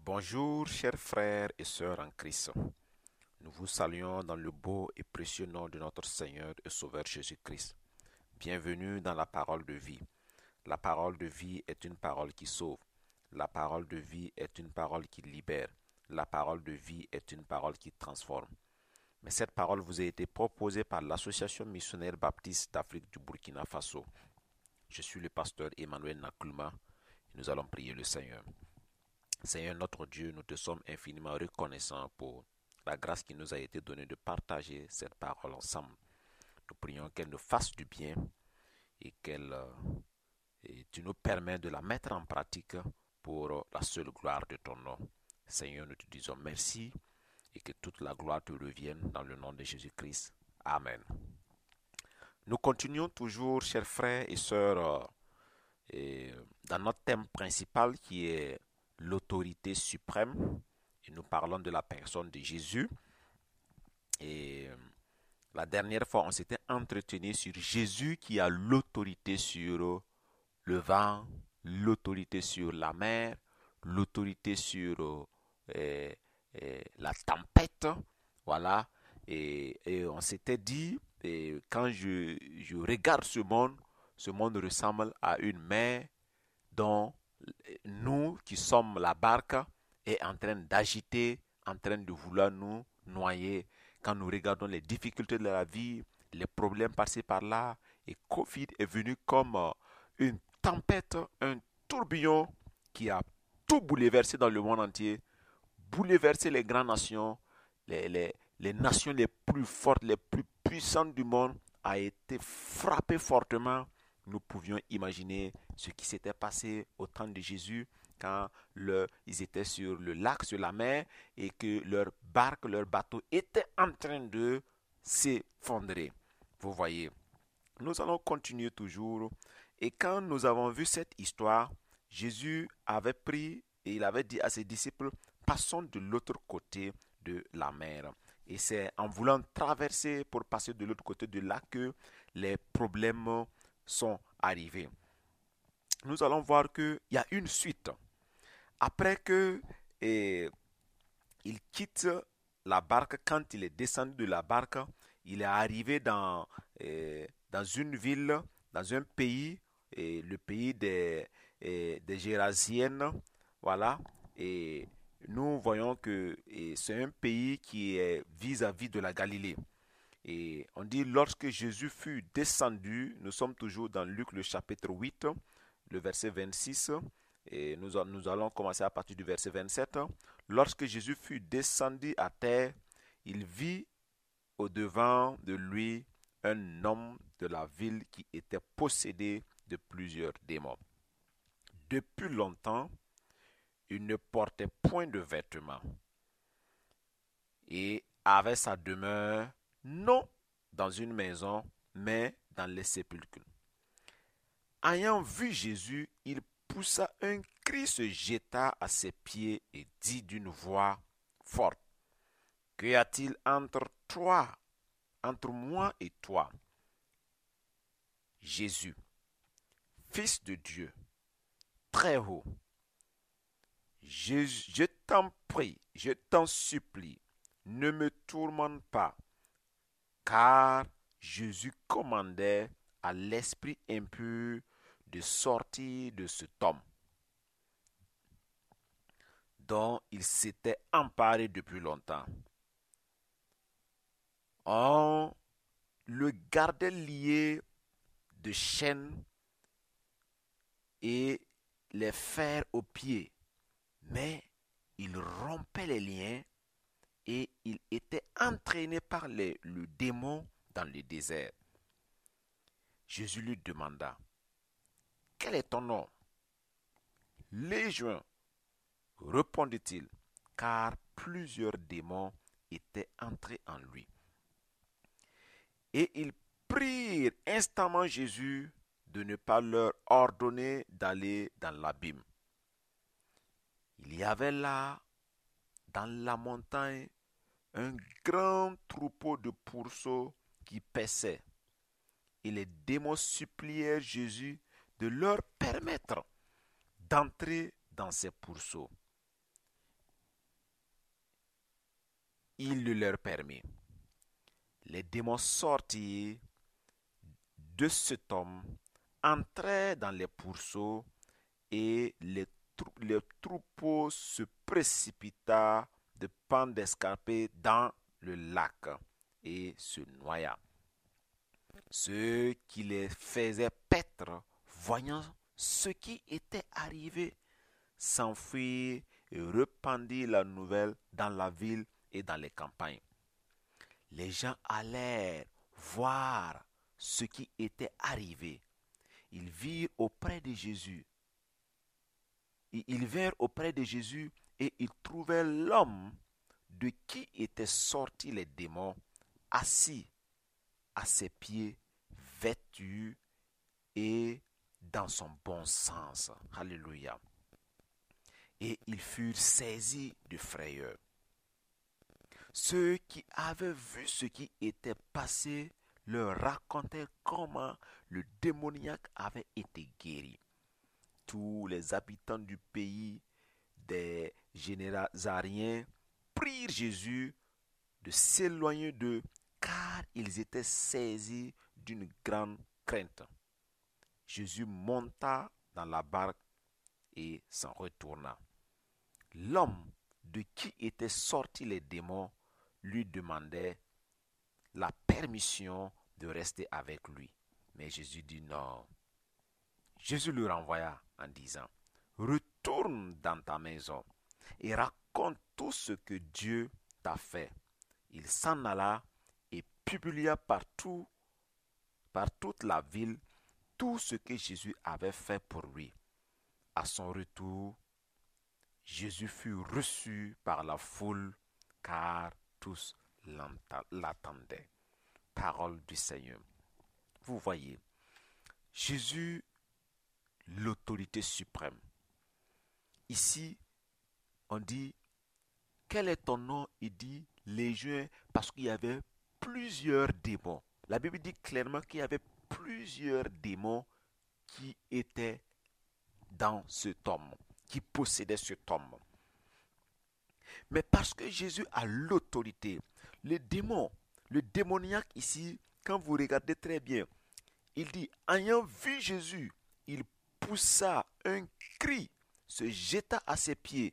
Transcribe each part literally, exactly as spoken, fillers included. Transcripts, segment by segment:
Bonjour, chers frères et sœurs en Christ. Nous vous saluons dans le beau et précieux nom de notre Seigneur et Sauveur Jésus-Christ. Bienvenue dans la parole de vie. La parole de vie est une parole qui sauve. La parole de vie est une parole qui libère. La parole de vie est une parole qui transforme. Mais cette parole vous a été proposée par l'Association missionnaire baptiste d'Afrique du Burkina Faso. Je suis le pasteur Emmanuel Nakulma et nous allons prier le Seigneur. Seigneur notre Dieu, nous te sommes infiniment reconnaissants pour la grâce qui nous a été donnée de partager cette parole ensemble. Nous prions qu'elle nous fasse du bien et qu'elle euh, et tu nous permets de la mettre en pratique pour la seule gloire de ton nom. Seigneur, nous te disons merci et que toute la gloire te revienne dans le nom de Jésus-Christ. Amen. Nous continuons toujours, chers frères et sœurs, euh, et dans notre thème principal qui est l'autorité suprême. Et nous parlons de la personne de Jésus. Et la dernière fois, on s'était entretenu sur Jésus qui a l'autorité sur le vent, l'autorité sur la mer, l'autorité sur euh, euh, la tempête. Voilà. Et, et on s'était dit, et quand je, je regarde ce monde, ce monde ressemble à une mer dont nous qui sommes la barque est en train d'agiter, en train de vouloir nous noyer. Quand nous regardons les difficultés de la vie, les problèmes passés par là, et Covid est venu comme une tempête, un tourbillon qui a tout bouleversé dans le monde entier, bouleversé les grandes nations, les, les, les nations les plus fortes, les plus puissantes du monde, a été frappé fortement. Nous pouvions imaginer ce qui s'était passé au temps de Jésus quand le, ils étaient sur le lac, sur la mer, et que leur barque, leur bateau était en train de s'effondrer. Vous voyez, nous allons continuer toujours. Et quand nous avons vu cette histoire, Jésus avait pris et il avait dit à ses disciples, passons de l'autre côté de la mer. Et c'est en voulant traverser pour passer de l'autre côté de là que les problèmes sont arrivés. Nous allons voir qu'il y a une suite. Après que eh, il quitte la barque, quand il est descendu de la barque, il est arrivé dans, eh, dans une ville, dans un pays, eh, le pays des, eh, des Gérasiennes. Voilà. Et nous voyons que eh, c'est un pays qui est vis-à-vis de la Galilée. Et on dit lorsque Jésus fut descendu, nous sommes toujours dans Luc le chapitre huit, le verset vingt-six, et nous, nous allons commencer à partir du verset vingt-sept. Lorsque Jésus fut descendu à terre, il vit au-devant de lui un homme de la ville qui était possédé de plusieurs démons. Depuis longtemps, il ne portait point de vêtements et avait sa demeure non dans une maison, mais dans les sépulcres. Ayant vu Jésus, il poussa un cri, se jeta à ses pieds et dit d'une voix forte, qu'y a-t-il entre toi, entre moi et toi, Jésus, Fils de Dieu, très haut, je, je t'en prie, je t'en supplie, ne me tourmente pas, car Jésus commandait à l'esprit impur de sortir de cet homme, dont il s'était emparé depuis longtemps. On le gardait lié de chaînes et les fers aux pieds, mais il rompait les liens et il était entraîné par les, le démon dans le désert. Jésus lui demanda, « Quel est ton nom ?» « Légion, répondit-il, car plusieurs démons étaient entrés en lui. Et ils prirent instamment Jésus de ne pas leur ordonner d'aller dans l'abîme. Il y avait là, dans la montagne, un grand troupeau de pourceaux qui paissaient. Et les démons supplièrent Jésus de leur permettre d'entrer dans ces pourceaux. il le leur permet. Les démons sortis de cet homme entrèrent dans les pourceaux et les, trou- les troupeaux se précipita de pente d'escarpée dans le lac et se noya. Ceux qui les faisaient paître, voyant ce qui était arrivé, s'enfuirent et répandirent la nouvelle dans la ville et dans les campagnes. Les gens allèrent voir ce qui était arrivé. Ils virent auprès de Jésus. Ils vinrent auprès de Jésus et ils trouvèrent l'homme de qui étaient sortis les démons, assis à ses pieds, vêtu et dans son bon sens. Alléluia. Et ils furent saisis de frayeur. Ceux qui avaient vu ce qui était passé leur racontaient comment le démoniaque avait été guéri. Tous les habitants du pays des Génésariens prirent Jésus de s'éloigner d'eux, car ils étaient saisis d'une grande crainte. Jésus monta dans la barque et s'en retourna. L'homme de qui étaient sortis les démons lui demandait la permission de rester avec lui. Mais Jésus dit non. Jésus le renvoya en disant, retourne dans ta maison et raconte tout ce que Dieu t'a fait. Il s'en alla et publia partout, par toute la ville, tout ce que Jésus avait fait pour lui. À son retour, Jésus fut reçu par la foule, car tous l'attendaient. Parole du Seigneur. Vous voyez, Jésus, l'autorité suprême. Ici, on dit, quel est ton nom? Il dit, Légion, parce qu'il y avait plusieurs démons. La Bible dit clairement qu'il y avait plusieurs démons qui étaient dans cet homme, qui possédaient cet homme. Mais parce que Jésus a l'autorité, le démon, le démoniaque ici, quand vous regardez très bien, il dit, ayant vu Jésus, il poussa un cri, se jeta à ses pieds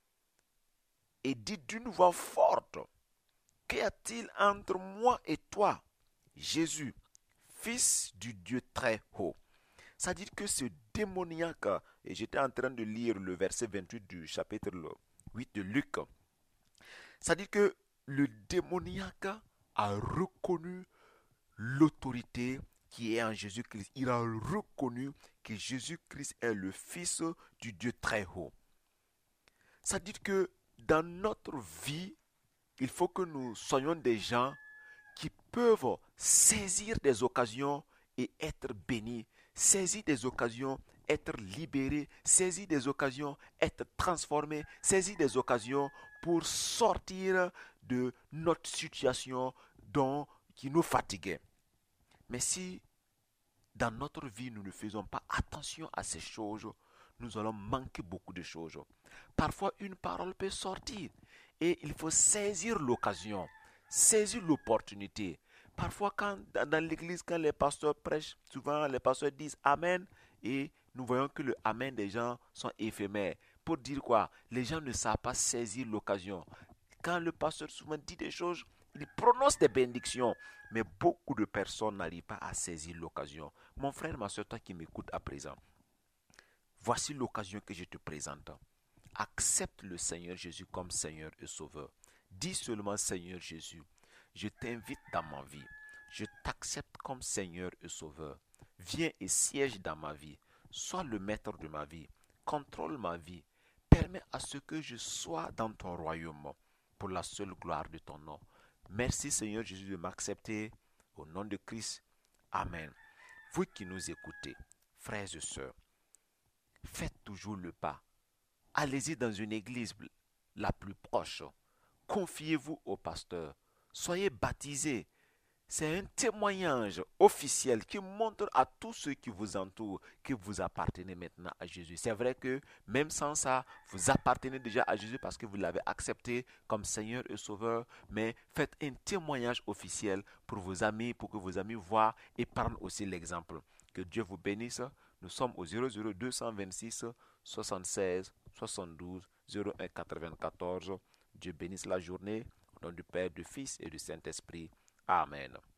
et dit d'une voix forte, qu'y a-t-il entre moi et toi, Jésus, fils du Dieu très haut? C'est-à-dire que ce démoniaque, et j'étais en train de lire le verset vingt-huit du chapitre huit de Luc, c'est-à-dire que le démoniaque a reconnu l'autorité qui est en Jésus-Christ. Il a reconnu que Jésus-Christ est le Fils du Dieu très haut. C'est-à-dire que dans notre vie, il faut que nous soyons des gens qui peuvent saisir des occasions et être bénis, saisir des occasions, être libérés, saisir des occasions, être transformés, saisir des occasions pour sortir de notre situation dont, qui nous fatiguait. Mais si dans notre vie nous ne faisons pas attention à ces choses, nous allons manquer beaucoup de choses. Parfois une parole peut sortir et il faut saisir l'occasion, saisir l'opportunité. Parfois quand, dans l'église, quand les pasteurs prêchent, souvent les pasteurs disent Amen et nous voyons que le Amen des gens sont éphémères. Pour dire quoi? Les gens ne savent pas saisir l'occasion. Quand le pasteur souvent dit des choses, il prononce des bénédictions, mais beaucoup de personnes n'arrivent pas à saisir l'occasion. Mon frère, ma soeur, toi qui m'écoutes à présent, voici l'occasion que je te présente. Accepte le Seigneur Jésus comme Seigneur et Sauveur. Dis seulement Seigneur Jésus, je t'invite dans ma vie. Je t'accepte comme Seigneur et Sauveur. Viens et siège dans ma vie. Sois le maître de ma vie. Contrôle ma vie. Permets à ce que je sois dans ton royaume pour la seule gloire de ton nom. Merci Seigneur Jésus de m'accepter. Au nom de Christ. Amen. Vous qui nous écoutez, frères et sœurs, faites toujours le pas. Allez-y dans une église la plus proche. Confiez-vous au pasteur. Soyez baptisés. C'est un témoignage officiel qui montre à tous ceux qui vous entourent que vous appartenez maintenant à Jésus. C'est vrai que même sans ça, vous appartenez déjà à Jésus parce que vous l'avez accepté comme Seigneur et Sauveur, mais faites un témoignage officiel pour vos amis, pour que vos amis voient et prennent aussi l'exemple. Que Dieu vous bénisse. Nous sommes au zéro zéro deux cent vingt-six soixante-seize soixante-douze zéro un quatre-vingt-quatorze. Dieu bénisse la journée. Au nom du Père, du Fils et du Saint-Esprit. Amen.